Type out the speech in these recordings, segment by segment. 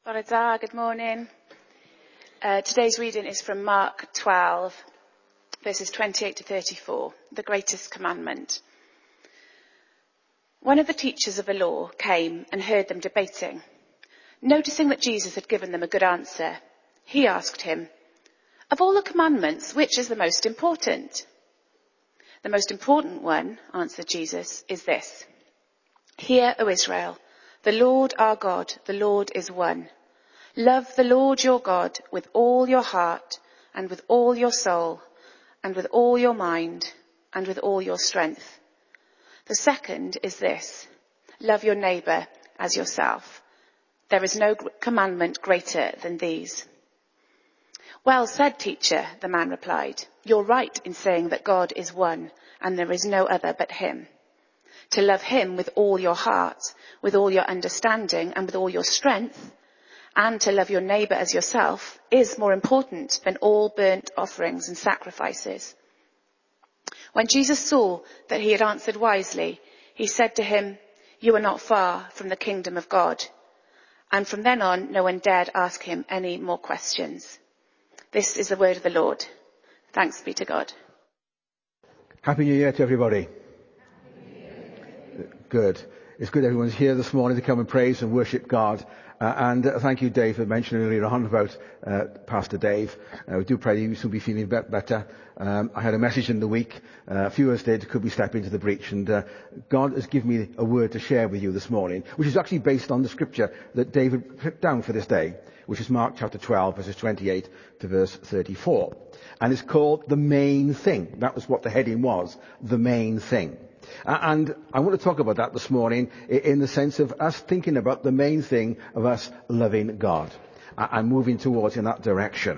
Bore da, good morning. Today's reading is from Mark 12, verses 28 to 34, the greatest commandment. One of the teachers of the law came and heard them debating. Noticing that Jesus had given them a good answer, he asked him, "Of all the commandments, which is the most important?" "The most important one," answered Jesus, "is this. Hear, O Israel, the Lord our God, the Lord is one. Love the Lord your God with all your heart and with all your soul and with all your mind and with all your strength. The second is this. Love your neighbour as yourself. There is no commandment greater than these." "Well said, teacher," the man replied. "You're right in saying that God is one and there is no other but him. To love him with all your heart, with all your understanding and with all your strength, and to love your neighbour as yourself is more important than all burnt offerings and sacrifices." When Jesus saw that he had answered wisely, he said to him, "You are not far from the kingdom of God." And from then on, no one dared ask him any more questions. This is the word of the Lord. Thanks be to God. Happy New Year to everybody. Good. It's good everyone's here this morning to come and praise and worship God. And thank you, Dave, for mentioning earlier on about Pastor Dave. We do pray you will be feeling better. I had a message in the week. A few of us did. Could we step into the breach? And God has given me a word to share with you this morning, which is actually based on the scripture that David put down for this day, which is Mark chapter 12, verses 28 to verse 34. And it's called The Main Thing. That was what the heading was, The Main Thing. And I want to talk about that this morning in the sense of us thinking about the main thing of us loving God and moving towards in that direction.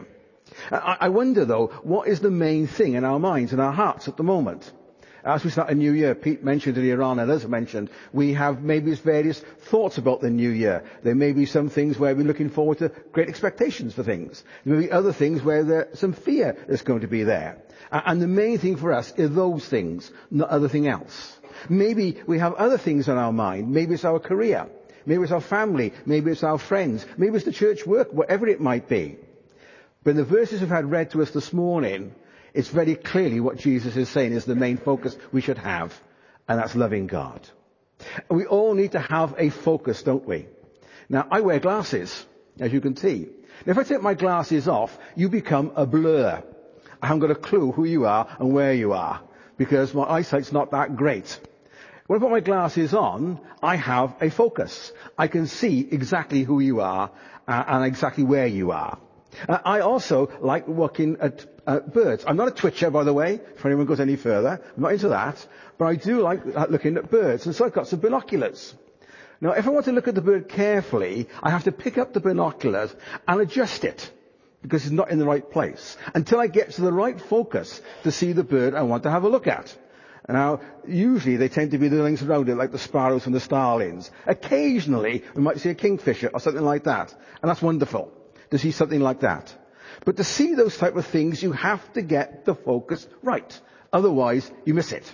I wonder, though, what is the main thing in our minds and our hearts at the moment? As we start a new year, Pete mentioned earlier on, and as I mentioned, we have maybe various thoughts about the new year. There may be some things where we're looking forward to great expectations for things. There may be other things where there's some fear that's going to be there. And the main thing for us is those things, not anything else. Maybe we have other things on our mind. Maybe it's our career. Maybe it's our family. Maybe it's our friends. Maybe it's the church work, whatever it might be. But in the verses we've had read to us this morning, it's very clearly what Jesus is saying is the main focus we should have, and that's loving God. And we all need to have a focus, don't we? Now, I wear glasses, as you can see. Now, if I take my glasses off, you become a blur. I haven't got a clue who you are and where you are, because my eyesight's not that great. When I put my glasses on, I have a focus. I can see exactly who you are and exactly where you are. I also like looking at birds. I'm not a twitcher, by the way, if anyone goes any further. I'm not into that. But I do like looking at birds. And so I've got some binoculars. Now, if I want to look at the bird carefully, I have to pick up the binoculars and adjust it, because it's not in the right place, until I get to the right focus to see the bird I want to have a look at. Now, usually they tend to be the things around it, like the sparrows and the starlings. Occasionally, we might see a kingfisher or something like that. And that's wonderful to see something like that. But to see those type of things, you have to get the focus right. Otherwise, you miss it.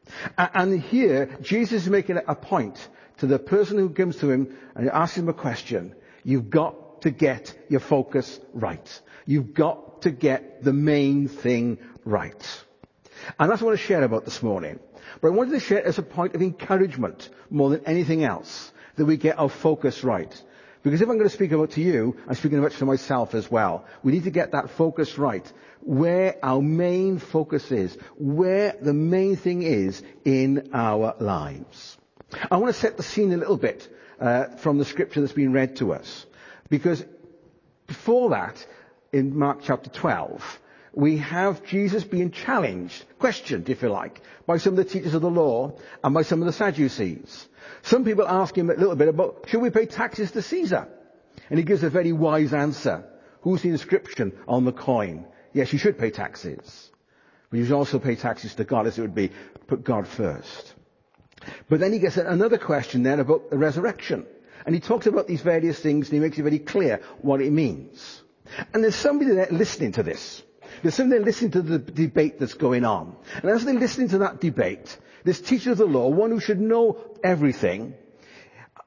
And here, Jesus is making a point to the person who comes to him and asks him a question. You've got to get your focus right. You've got to get the main thing right. And that's what I want to share about this morning. But I wanted to share it as a point of encouragement more than anything else, that we get our focus right. Because if I'm going to speak about to you, I'm speaking about to myself as well. We need to get that focus right. Where our main focus is. Where the main thing is in our lives. I want to set the scene a little bit from the scripture that's been read to us. Because before that, in Mark chapter 12, we have Jesus being challenged, questioned, if you like, by some of the teachers of the law and by some of the Sadducees. Some people ask him a little bit about, should we pay taxes to Caesar? And he gives a very wise answer. Who's the inscription on the coin? Yes, you should pay taxes. But you should also pay taxes to God, as it would be, put God first. But then he gets another question then about the resurrection. And he talks about these various things and he makes it very clear what it means. And there's somebody there listening to this. There's somebody there listening to the debate that's going on. And as they're listening to that debate, this teacher of the law, one who should know everything,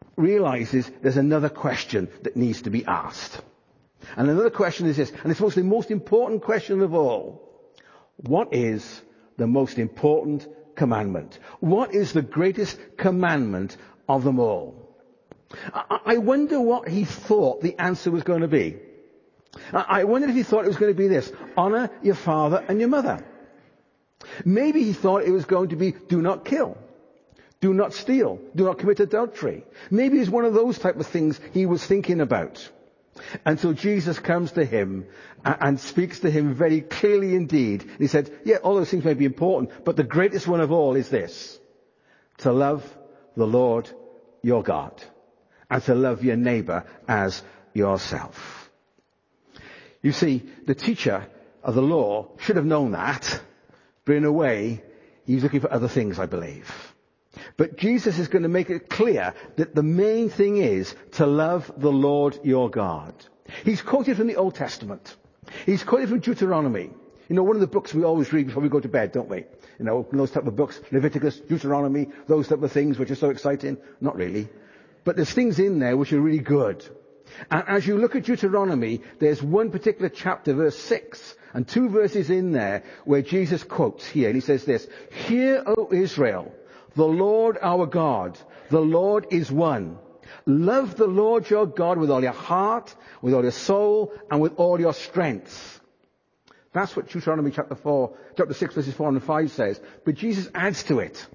realizes there's another question that needs to be asked. And another question is this, and it's the most important question of all. What is the most important commandment? What is the greatest commandment of them all? I wonder what he thought the answer was going to be. I wondered if he thought it was going to be this: honor your father and your mother. Maybe he thought it was going to be do not kill, do not steal, do not commit adultery. Maybe it's one of those type of things he was thinking about. Until Jesus comes to him and speaks to him very clearly indeed. He said, yeah, all those things may be important, but the greatest one of all is this: to love the Lord your God and to love your neighbor as yourself. You see, the teacher of the law should have known that, but in a way, he was looking for other things, I believe. But Jesus is going to make it clear that the main thing is to love the Lord your God. He's quoted from the Old Testament. He's quoted from Deuteronomy. You know, one of the books we always read before we go to bed, don't we? You know, those type of books, Leviticus, Deuteronomy, those type of things which are so exciting. Not really. But there's things in there which are really good. And as you look at Deuteronomy, there's one particular chapter, verse 6, and 2 verses in there where Jesus quotes here, and he says this: "Hear, O Israel, the Lord our God, the Lord is one. Love the Lord your God with all your heart, with all your soul, and with all your strength." That's what Deuteronomy chapter 6 verses 4 and 5 says. But Jesus adds to it,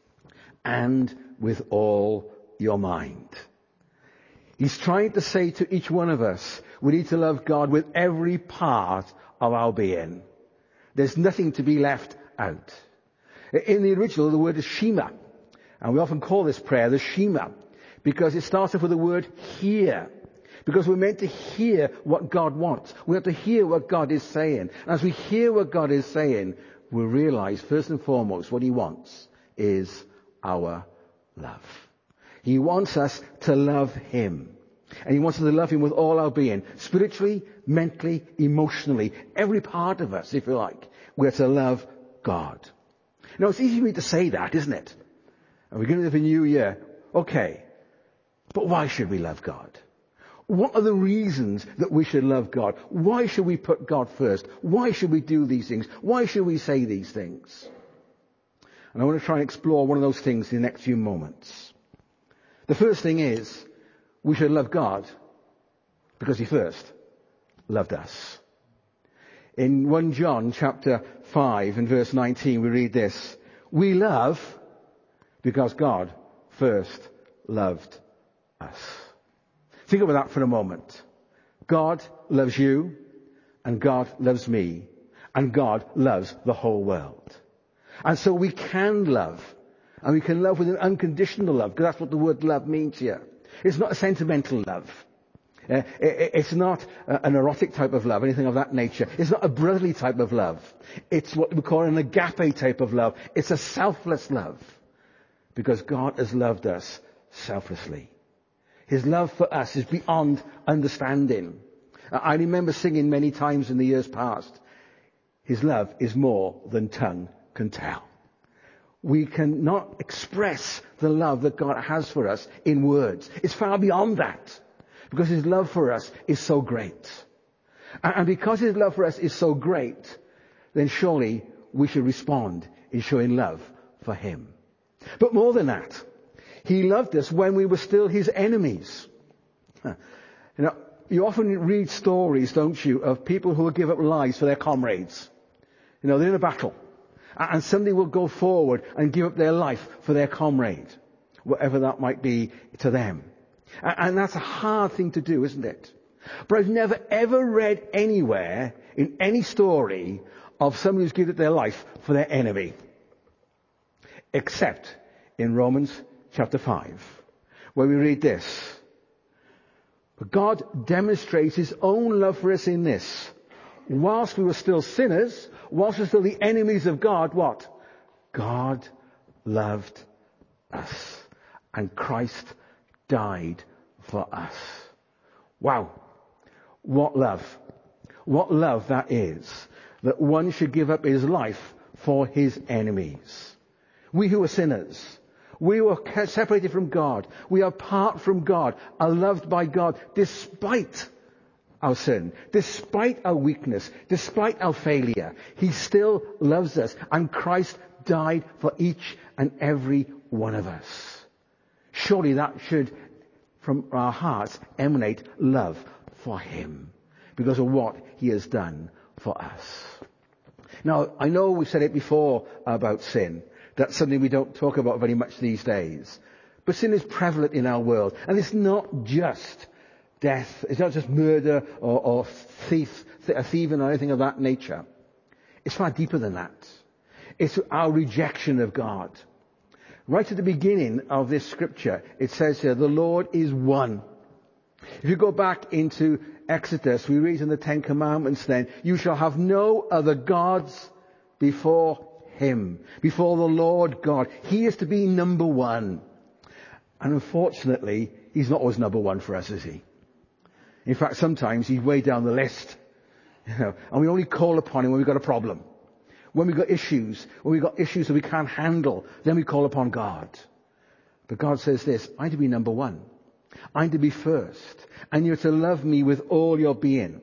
and with all your mind. He's trying to say to each one of us, we need to love God with every part of our being. There's nothing to be left out. In the original, the word is Shema. And we often call this prayer the Shema, because it starts off with the word hear. Because we're meant to hear what God wants. We have to hear what God is saying. And as we hear what God is saying, we realize first and foremost what he wants is our love. He wants us to love him. And he wants us to love him with all our being. Spiritually, mentally, emotionally. Every part of us, if you like. We're to love God. Now, it's easy for me to say that, isn't it? And we're going to have a new year. Okay. But why should we love God? What are the reasons that we should love God? Why should we put God first? Why should we do these things? Why should we say these things? And I want to try and explore one of those things in the next few moments. The first thing is, we should love God because he first loved us. In 1 John chapter 5 and verse 19 we read this: "We love because God first loved us." Think about that for a moment. God loves you, and God loves me, and God loves the whole world. And so we can love, and we can love with an unconditional love, because that's what the word love means here. It's not a sentimental love. It's not an erotic type of love, anything of that nature. It's not a brotherly type of love. It's what we call an agape type of love. It's a selfless love. Because God has loved us selflessly. His love for us is beyond understanding. I remember singing many times in the years past, his love is more than tongue can tell. We cannot express the love that God has for us in words. It's far beyond that. Because his love for us is so great. And because his love for us is so great, then surely we should respond in showing love for him. But more than that, he loved us when we were still his enemies. You know, you often read stories, don't you, of people who will give up lives for their comrades. You know, they're in a battle. And somebody will go forward and give up their life for their comrade, whatever that might be to them. And that's a hard thing to do, isn't it? But I've never ever read anywhere in any story of somebody who's given up their life for their enemy. Except in Romans chapter 5, where we read this: "But God demonstrates his own love for us in this. Whilst we were still sinners, whilst we were still the enemies of God," what? "God loved us. And Christ died for us." Wow. What love. What love that is. That one should give up his life for his enemies. We who are sinners, We were separated from God. We are apart from God, are loved by God despite our sin, despite our weakness, despite our failure. He still loves us, and Christ died for each and every one of us. Surely that should, from our hearts, emanate love for him because of what he has done for us. Now, I know we've said it before about sin. That's something we don't talk about very much these days. But sin is prevalent in our world. And it's not just death. It's not just murder or thieving or anything of that nature. It's far deeper than that. It's our rejection of God. Right at the beginning of this scripture, it says here, the Lord is one. If you go back into Exodus, we read in the Ten Commandments then, you shall have no other gods before him, before the Lord God. He is to be number one. And unfortunately, he's not always number one for us, is he? In fact, sometimes he's way down the list. And we only call upon him when we've got a problem. When we've got issues that we can't handle, then we call upon God. But God says this, I'm to be number one. I'm to be first. And you're to love me with all your being.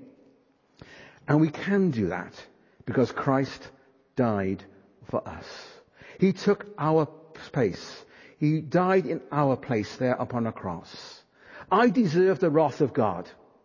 And we can do that because Christ died for us. He took our space. He died in our place there upon a cross. I deserve the wrath of God.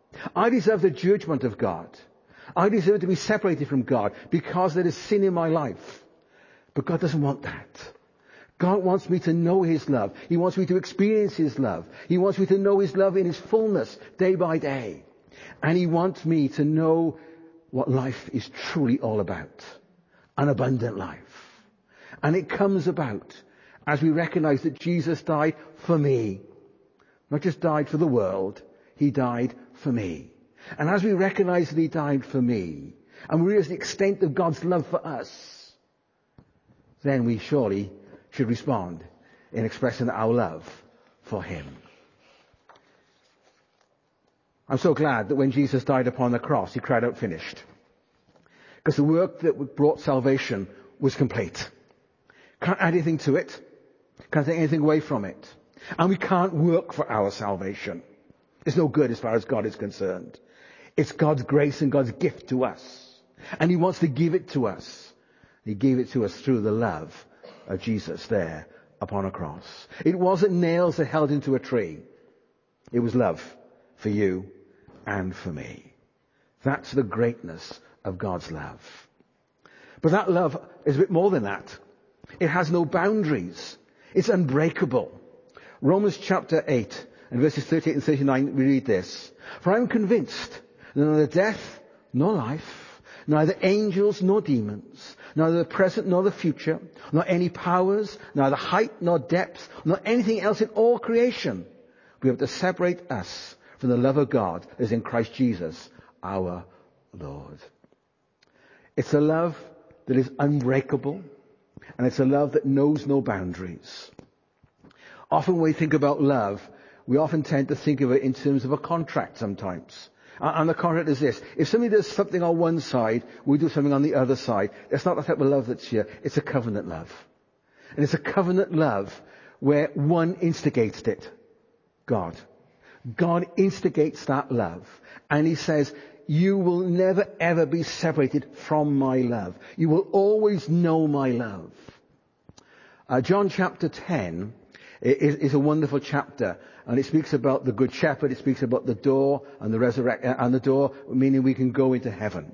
I deserve the judgment of God. I deserve to be separated from God because there is sin in my life. But God doesn't want that. God wants me to know his love. He wants me to experience his love. He wants me to know his love in his fullness day by day. And he wants me to know what life is truly all about. An abundant life. And it comes about as we recognize that Jesus died for me. Not just died for the world. He died for me. And as we recognize that he died for me, and we realize the extent of God's love for us, then we surely should respond in expressing our love for him. I'm so glad that when Jesus died upon the cross, he cried out, finished. Because the work that brought salvation was complete. Can't add anything to it. Can't take anything away from it. And we can't work for our salvation. It's no good as far as God is concerned. It's God's grace and God's gift to us. And he wants to give it to us. He gave it to us through the love of Jesus there upon a cross. It wasn't nails that held into a tree. It was love for you and for me. That's the greatness of God's love. But that love is a bit more than that. It has no boundaries. It's unbreakable. Romans chapter 8 and verses 38 and 39, we read this. For I am convinced that neither death nor life, neither angels nor demons, neither the present nor the future, nor any powers, neither height nor depth, nor anything else in all creation will be able to separate us from the love of God that is in Christ Jesus, our Lord. It's a love that is unbreakable, and it's a love that knows no boundaries. Often when we think about love, we often tend to think of it in terms of a contract sometimes. And the contract is this. If somebody does something on one side, we do something on the other side. It's not the type of love that's here. It's a covenant love. And it's a covenant love where one instigates it. God. God instigates that love. And he says, you will never ever be separated from my love. You will always know my love. John chapter 10 is a wonderful chapter. And it speaks about the Good Shepherd. It speaks about the door and the resurrection, and the door meaning we can go into heaven.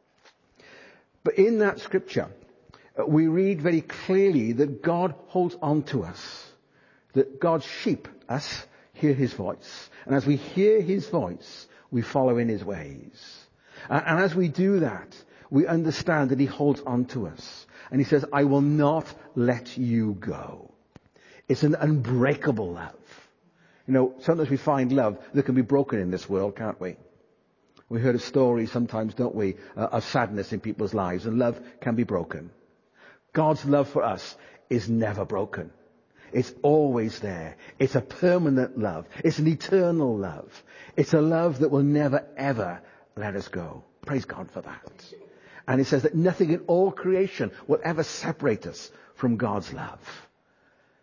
But in that scripture, we read very clearly that God holds on to us. That God's sheep, us, hear his voice. And as we hear his voice, we follow in his ways. And as we do that, we understand that he holds on to us. And he says, I will not let you go. It's an unbreakable love. You know, sometimes we find love that can be broken in this world, can't we? We heard of stories sometimes, don't we, of sadness in people's lives, and love can be broken. God's love for us is never broken. It's always there. It's a permanent love. It's an eternal love. It's a love that will never, ever let us go. Praise God for that. And it says that nothing in all creation will ever separate us from God's love.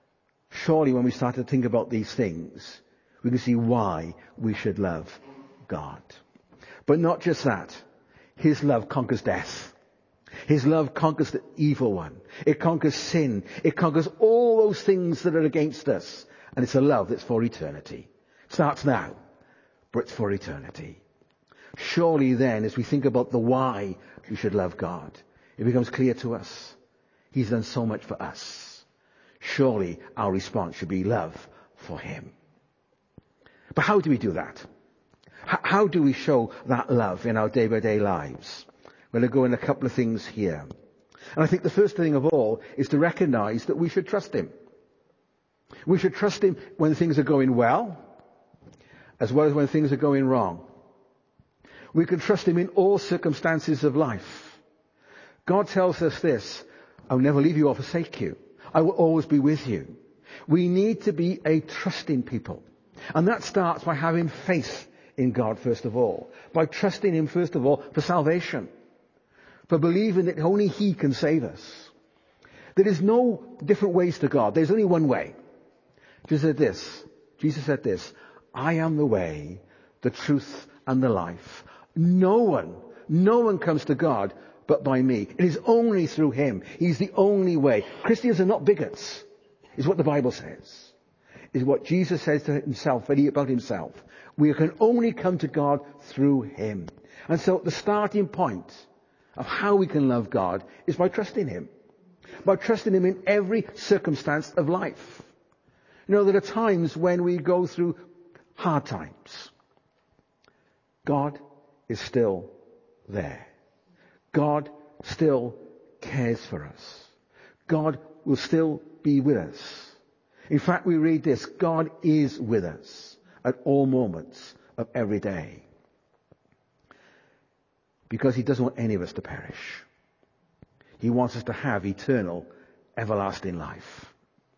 Surely when we start to think about these things, we can see why we should love God. But not just that. His love conquers death. His love conquers the evil one. It conquers sin. It conquers all those things that are against us. And it's a love that's for eternity. It starts now, but it's for eternity. Surely then, as we think about the why we should love God, it becomes clear to us. He's done so much for us. Surely our response should be love for him. But how do we do that? How do we show that love in our day-by-day lives? I'm going to go in a couple of things here. And I think the first thing of all is to recognize that we should trust him. We should trust him when things are going well, as well as when things are going wrong. We can trust him in all circumstances of life. God tells us this: I'll never leave you or forsake you. I will always be with you. We need to be a trusting people. And that starts by having faith in God, first of all. By trusting him, first of all, for salvation. For believing that only he can save us. There is no different ways to God. There's only one way. Jesus said this, I am the way, the truth, and the life. No one comes to God but by me. It is only through him. He's the only way. Christians are not bigots, is what the Bible says. Is what Jesus says to himself, about himself. We can only come to God through him. And so the starting point of how we can love God is by trusting him. By trusting him in every circumstance of life. You know, there are times when we go through hard times. God is still there. God still cares for us. God will still be with us. In fact, we read this: God is with us at all moments of every day. Because he doesn't want any of us to perish. He wants us to have eternal, everlasting life.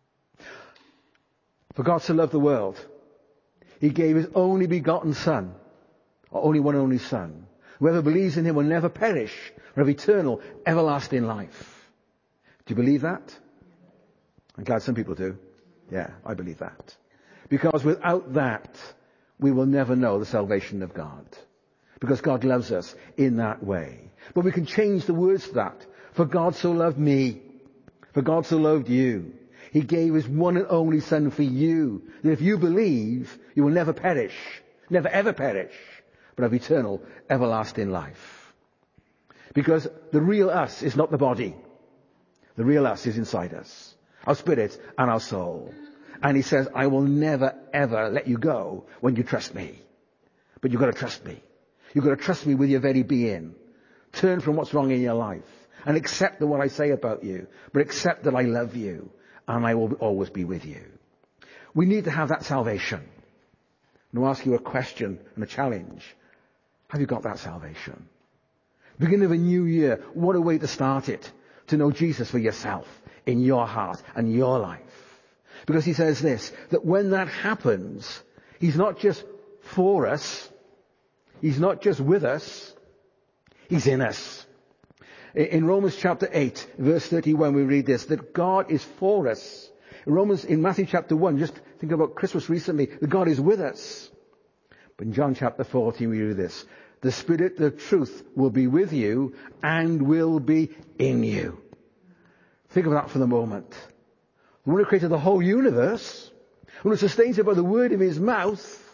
For God so loved the world, he gave his only begotten Son, or only one only Son. Whoever believes in him will never perish, but have eternal, everlasting life. Do you believe that? I'm glad some people do. Yeah, I believe that. Because without that, we will never know the salvation of God. Because God loves us in that way. But we can change the words to that. For God so loved me. For God so loved you. He gave his one and only Son for you. That if you believe, you will never perish. Never ever perish. But have eternal, everlasting life. Because the real us is not the body. The real us is inside us. Our spirit and our soul. And he says, I will never ever let you go when you trust me. But you've got to trust me. You've got to trust me with your very being. Turn from what's wrong in your life. And accept what I say about you. But accept that I love you. And I will always be with you. We need to have that salvation. And I'll ask you a question and a challenge. Have you got that salvation? Beginning of a new year, what a way to start it. To know Jesus for yourself, in your heart and your life. Because he says this, that when that happens, he's not just for us, he's not just with us, he's in us. In Romans chapter 8, verse 31, we read this, that God is for us. In Matthew chapter 1, just think about Christmas recently, that God is with us. But in John chapter 14, we read this, the Spirit of truth will be with you and will be in you. Think of that for the moment. The one who created the whole universe, the one who sustains it by the word of his mouth,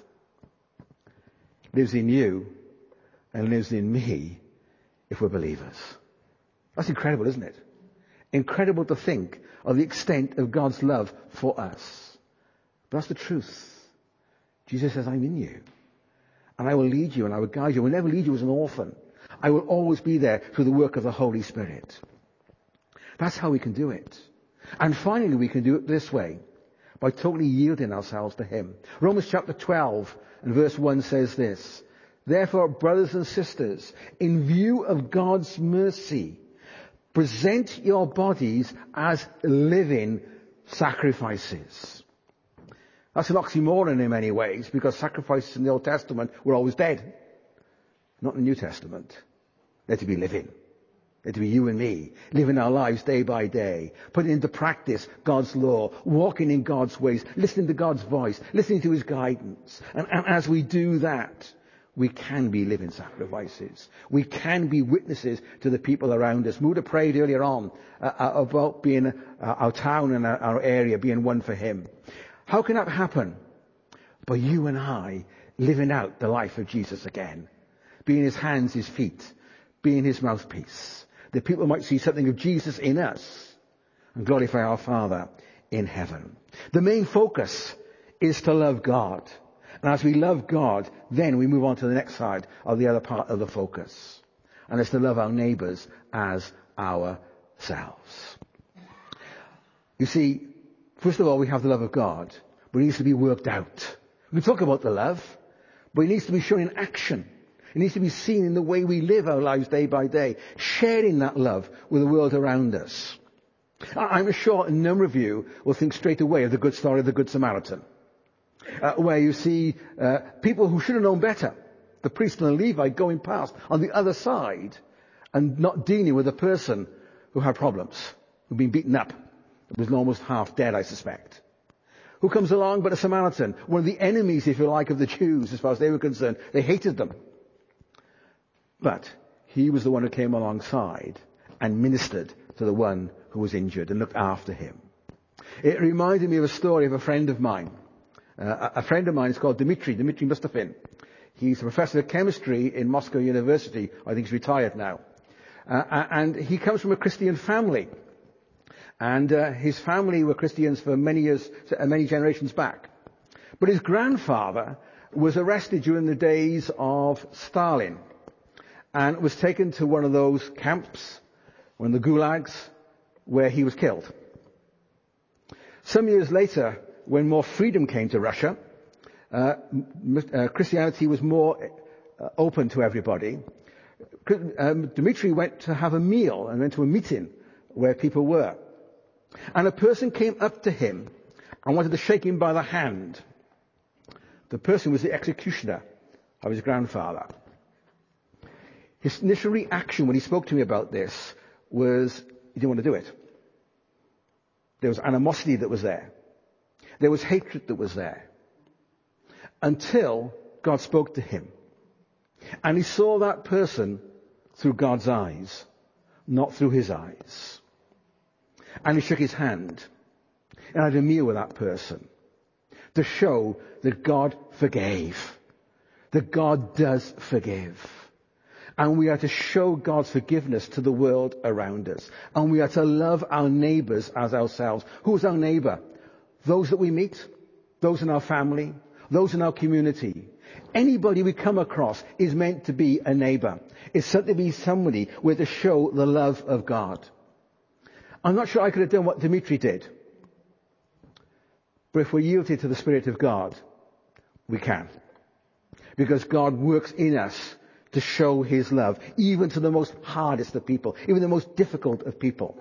lives in you and lives in me if we're believers. That's incredible, isn't it? Incredible to think of the extent of God's love for us. But that's the truth. Jesus says, I'm in you. And I will lead you and I will guide you. I will never lead you as an orphan. I will always be there through the work of the Holy Spirit. That's how we can do it. And finally, we can do it this way, by totally yielding ourselves to him. Romans chapter 12 and verse 1 says this, therefore, brothers and sisters, in view of God's mercy, present your bodies as living sacrifices. That's an oxymoron in many ways, because sacrifices in the Old Testament were always dead. Not in the New Testament. They're to be living. to be you and me, living our lives day by day, putting into practice God's law, walking in God's ways, listening to God's voice, listening to his guidance. And as we do that, we can be living sacrifices. We can be witnesses to the people around us. We would have prayed earlier on about being our town and our area being one for him. How can that happen? By you and I living out the life of Jesus again. Being his hands, his feet, being his mouthpiece. That people might see something of Jesus in us and glorify our Father in heaven. The main focus is to love God. And as we love God, then we move on to the next side of the other part of the focus. And it's to love our neighbours as ourselves. You see, first of all, we have the love of God, but it needs to be worked out. We can talk about the love, but it needs to be shown in action. It needs to be seen in the way we live our lives day by day, sharing that love with the world around us. I'm sure a number of you will think straight away of the good story of the Good Samaritan, where you see people who should have known better, the priest and the Levite going past on the other side and not dealing with a person who had problems, who'd been beaten up, was almost half dead, I suspect. Who comes along but a Samaritan, one of the enemies, if you like, of the Jews as far as they were concerned. They hated them. But he was the one who came alongside and ministered to the one who was injured and looked after him. It reminded me of a story of a friend of mine. A friend of mine is called Dmitry Mustafin. He's a professor of chemistry in Moscow University. I think he's retired now. And he comes from a Christian family. And his family were Christians for many years, many generations back. But his grandfather was arrested during the days of Stalin and was taken to one of those camps, one of the gulags, where he was killed. Some years later, when more freedom came to Russia, Christianity was more open to everybody. Dmitry went to have a meal and went to a meeting where people were. And a person came up to him and wanted to shake him by the hand. The person was the executioner of his grandfather. His initial reaction when he spoke to me about this was he didn't want to do it. There was animosity that was there. There was hatred that was there. Until God spoke to him. And he saw that person through God's eyes, not through his eyes. And he shook his hand and had a meal with that person to show that God forgave. That God does forgive. And we are to show God's forgiveness to the world around us. And we are to love our neighbours as ourselves. Who is our neighbour? Those that we meet, those in our family, those in our community. Anybody we come across is meant to be a neighbour. It's meant to be somebody with to show the love of God. I'm not sure I could have done what Dmitry did. But if we're yielded to the Spirit of God, we can. Because God works in us to show his love, even to the most hardest of people, even the most difficult of people.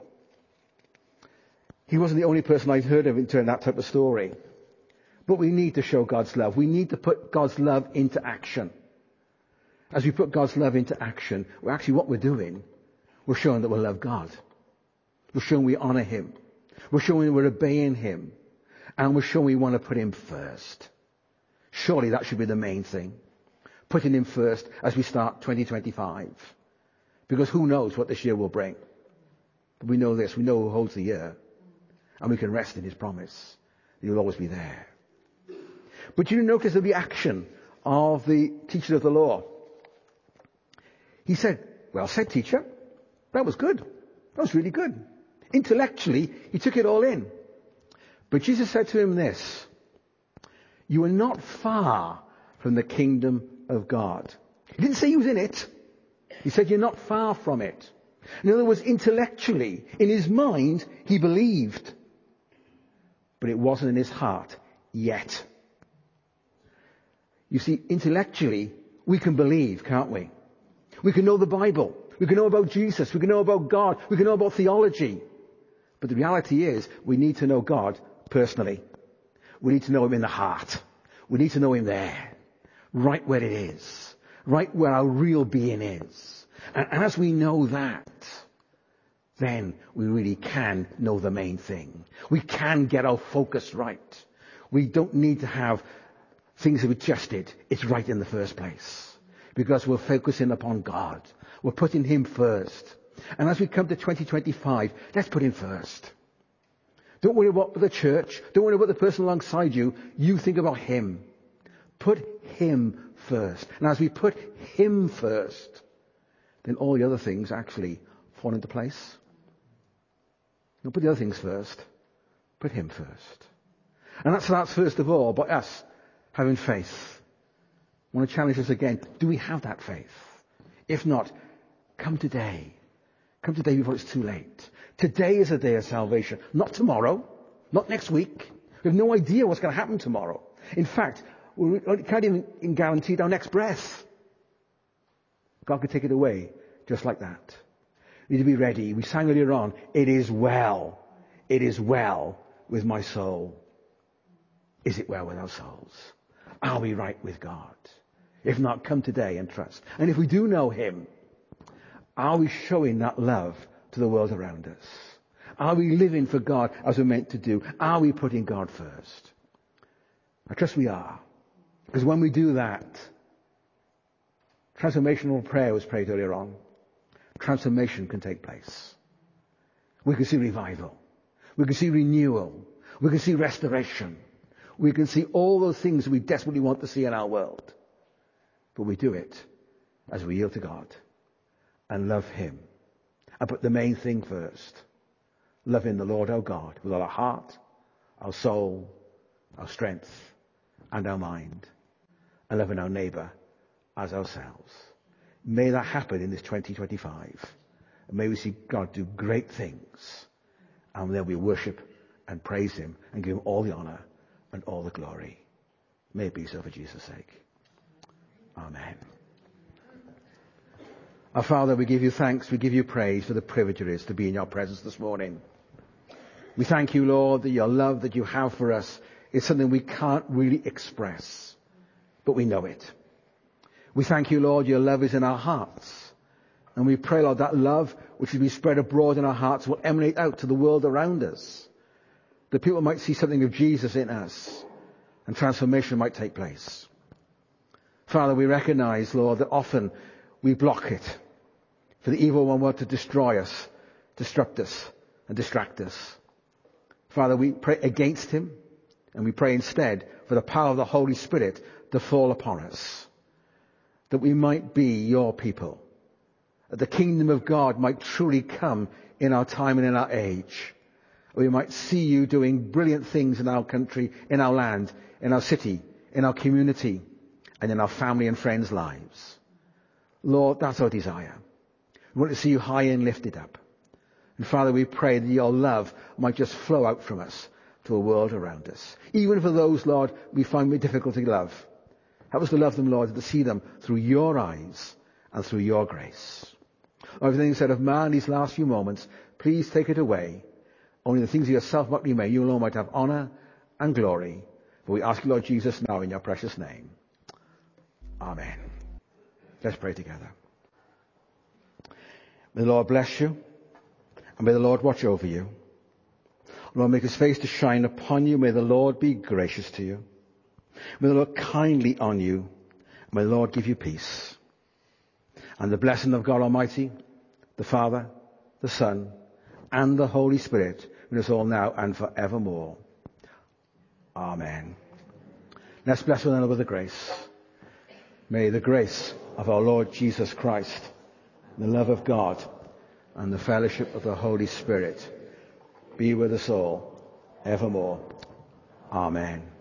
He wasn't the only person I've heard of in turn that type of story. But we need to show God's love. We need to put God's love into action. As we put God's love into action, what we're doing, we're showing that we love God. We're showing we honor him. We're showing we're obeying him. And we're showing we want to put him first. Surely that should be the main thing. Putting him first as we start 2025. Because who knows what this year will bring. But we know this. We know who holds the year. And we can rest in his promise. He will always be there. But you notice the reaction of the teacher of the law. He said, "Well said, teacher. That was good. That was really good." Intellectually, he took it all in. But Jesus said to him this, "You are not far from the kingdom of God." He didn't say he was in it. He said you're not far from it. In other words, intellectually, in his mind, he believed. But it wasn't in his heart yet. You see, intellectually, we can believe, can't we? We can know the Bible. We can know about Jesus. We can know about God. We can know about theology. But the reality is, we need to know God personally. We need to know him in the heart. We need to know him there. Right where it is. Right where our real being is. And as we know that, then we really can know the main thing. We can get our focus right. We don't need to have things adjusted. It's right in the first place. Because we're focusing upon God. We're putting Him first. And as we come to 2025, let's put Him first. Don't worry about the church. Don't worry about the person alongside you. You think about Him. Put Him first. And as we put Him first, then all the other things actually fall into place. Don't put the other things first. Put Him first. And that starts first of all by us having faith. I want to challenge us again. Do we have that faith? If not, come today. Come today before it's too late. Today is a day of salvation. Not tomorrow. Not next week. We have no idea what's going to happen tomorrow. In fact, we can't even guarantee our next breath. God could take it away just like that. We need to be ready. We sang earlier on, it is well. It is well with my soul. Is it well with our souls? Are we right with God? If not, come today and trust. And if we do know Him, are we showing that love to the world around us? Are we living for God as we're meant to do? Are we putting God first? I trust we are. Because when we do that, transformational prayer was prayed earlier on. Transformation can take place. We can see revival. We can see renewal. We can see restoration. We can see all those things we desperately want to see in our world. But we do it as we yield to God and love Him. And put the main thing first. Loving the Lord our God with all our heart, our soul, our strength, and our mind. And loving our neighbour as ourselves. May that happen in this 2025. And may we see God do great things. And then we worship and praise Him and give Him all the honour and all the glory. May it be so for Jesus' sake. Amen. Our Father, we give You thanks, we give You praise for the privilege it is to be in Your presence this morning. We thank You, Lord, that Your love that You have for us is something we can't really express, but we know it. We thank You, Lord, Your love is in our hearts. And we pray, Lord, that love which will be spread abroad in our hearts will emanate out to the world around us. That people might see something of Jesus in us and transformation might take place. Father, we recognize, Lord, that often we block it. For the evil one wants to destroy us, disrupt us, and distract us. Father, we pray against him, and we pray instead for the power of the Holy Spirit to fall upon us. That we might be Your people. That the kingdom of God might truly come in our time and in our age. We might see You doing brilliant things in our country, in our land, in our city, in our community, and in our family and friends' lives. Lord, that's our desire. We want to see You high and lifted up. And Father, we pray that Your love might just flow out from us to the world around us. Even for those, Lord, we find it difficult to love. Help us to love them, Lord, to see them through Your eyes and through Your grace. Everything said of man these last few moments, please take it away. Only the things of Yourself might remain. You alone might have honour and glory. For we ask You, Lord Jesus, now in Your precious name. Amen. Let's pray together. May the Lord bless you, and may the Lord watch over you. Lord, make His face to shine upon you. May the Lord be gracious to you. May the Lord kindly on you. May the Lord give you peace. And the blessing of God Almighty, the Father, the Son, and the Holy Spirit, with us all now and forevermore. Amen. Let's bless one another with the grace. May the grace of our Lord Jesus Christ, the love of God, and the fellowship of the Holy Spirit be with us all evermore. Amen.